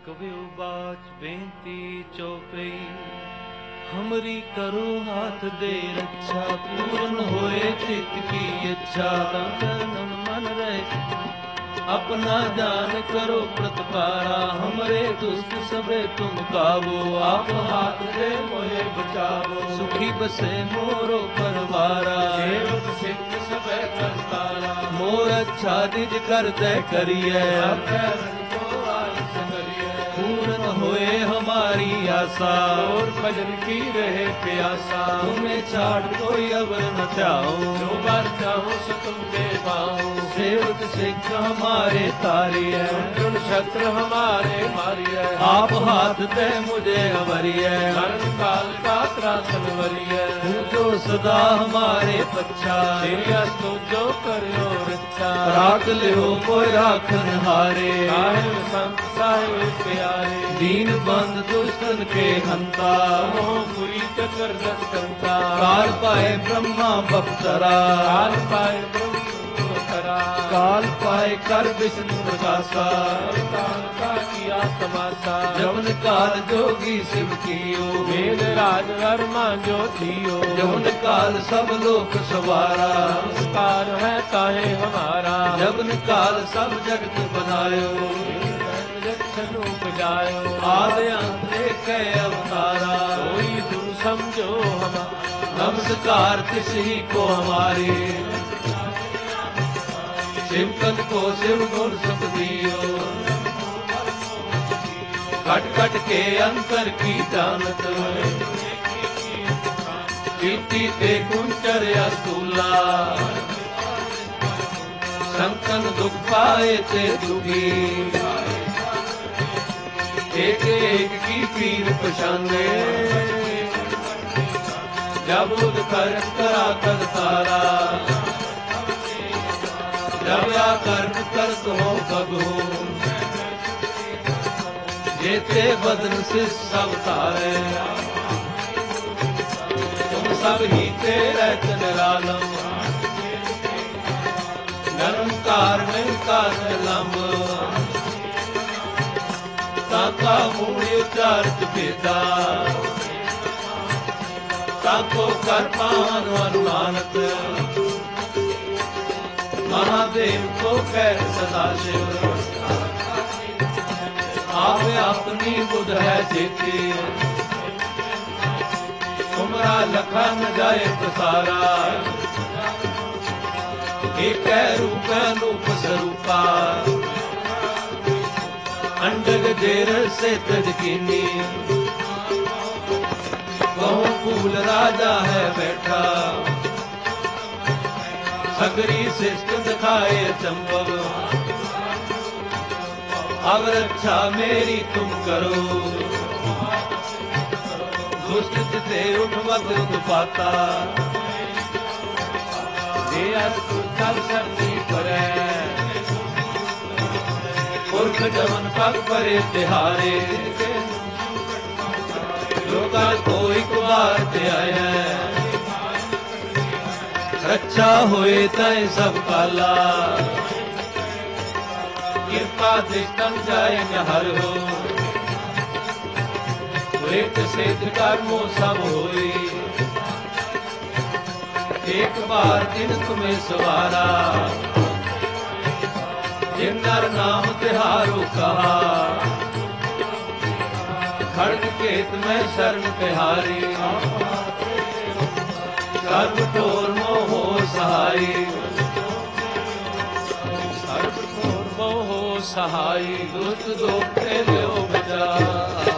कवियो बाच बेनती चौपई हमरी करो हाथ दे रक्षा पूर्ण होए चित की इच्छा तन मन रहे अपना जान करो प्रतिपारा हमरे दुष्ट सबे तुम काबो आप हाथ दे मोहे बचावो सुखी बसे मोरो परवारा सेवक सिंह सबे करतारा मोर अच्छा निज कर दे करिए पूर्ण होए हमारी आशा और भजन की रहे प्यासा तुम्हें छाड़ कोई अवर न चाहो जो बार चाहो सो तुम दे पाओ सेवक सिख हमारे तारी है शस्त्र हमारे मारी है आप हाथ दे मुझे अवरी है मरण काल का त्रासन वरी है तू जो सदा हमारे पच्छा तो जो करो रक्षा राख लियो कोई राखन हारे साहिब संत साहिब प्यारे दीन बंद दुष्टन के हंता मोहपुरी चक्र दस्कंता काल पाए ब्रह्मा बख्तरा काल पाए काल पाए कर विष्णु प्रकाशा काल का किया तमाशा जमन काल जोगी शिव कियो वेद राज वर्मा जो थियो जमन काल सब लोक सवारा नमस्कार है ताहे हमारा जमन काल सब जगत बनायो आदि अंत एक अवतारा कोई तुम समझो हम नमस्कार किसी को हमारे शिवकन को शिव गुण सुख दियो कट कट के अंतर की जानत कीर्ति ते कुंचर अतुला संतन दुख पाए ते दुखी एक एक की पीर पछाने जब उद कर करा कर तारा जब या कर्म कर तो कब हो जेते बदन से सब तारे तुम सब ही तेरे निरालम निरंकार निरंकार लंब ताका मूल उच्चारित भेदा ताको कर पान अनुमानत महादेव को कह सदा शिव आप अपनी बुध है जेती तुमरा लखा न जाए प्रसारा एक रूप अनूप स्वरूपा अंडग जेर से तजकीनी बहु फूल राजा है बैठा सगरी शिष्ट दिखाए संभव अब रक्षा मेरी तुम करो दुष्ट से उठवत उत्पाता सब शक्ति परे पुरख जमन पग परे तिहारे लोका कोई कुमार ते आए रक्षा होए तय सब काला कृपा दृष्टम जाए न हर हो एक सिद्ध कर्मो सब होए एक बार दिन तुम्हें सवारा जिन नर नाम तिहारो कहा खड़ग केत में शरण तिहारी सर्व तोर मोहो सहाय सर्व तोर मोहो सहाय दुष्ट दोख लो बचा